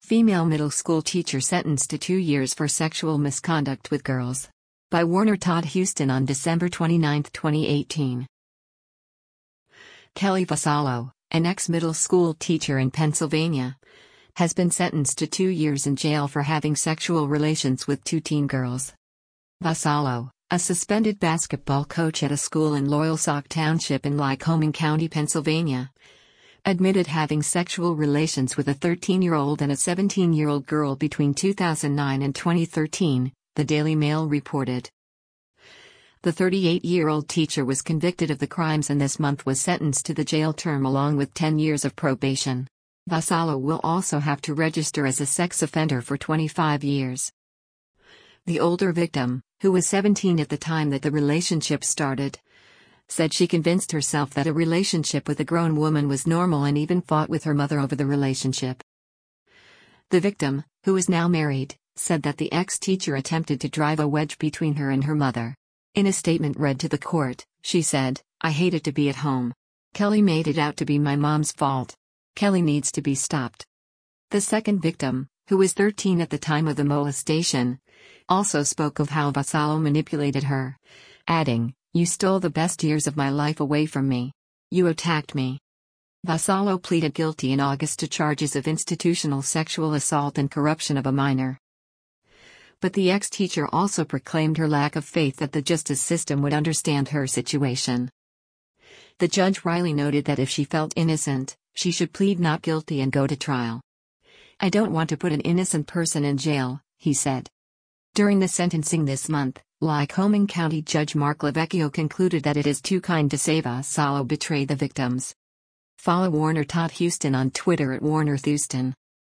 Female middle school teacher sentenced to 2 years for sexual misconduct with girls. By Warner Todd Houston on December 29, 2018. Kelly Vassallo, an ex-middle school teacher in Pennsylvania, has been sentenced to 2 years in jail for having sexual relations with 2 teen girls. Vassallo, a suspended basketball coach at a school in Loyalsock Township in Lycoming County, Pennsylvania, admitted having sexual relations with a 13-year-old and a 17-year-old girl between 2009 and 2013, the Daily Mail reported. The 38-year-old teacher was convicted of the crimes and this month was sentenced to the jail term along with 10 years of probation. Vassallo will also have to register as a sex offender for 25 years. The older victim, who was 17 at the time that the relationship started, said she convinced herself that a relationship with a grown woman was normal and even fought with her mother over the relationship. The victim, who is now married, said that the ex-teacher attempted to drive a wedge between her and her mother. In a statement read to the court, she said, "I hated to be at home. Kelly made it out to be my mom's fault. Kelly needs to be stopped." The second victim, who was 13 at the time of the molestation, also spoke of how Vassallo manipulated her, adding, "You stole the best years of my life away from me. You attacked me." Vassallo pleaded guilty in August to charges of institutional sexual assault and corruption of a minor. But the ex-teacher also proclaimed her lack of faith that the justice system would understand her situation. The judge Riley noted that if she felt innocent, she should plead not guilty and go to trial. "I don't want to put an innocent person in jail," he said. During the sentencing this month, Lycoming County Judge Mark Lavecchio concluded that it is too kind to say Vassallo betrayed the victims. Follow Warner Todd Houston on Twitter at WarnerThouston.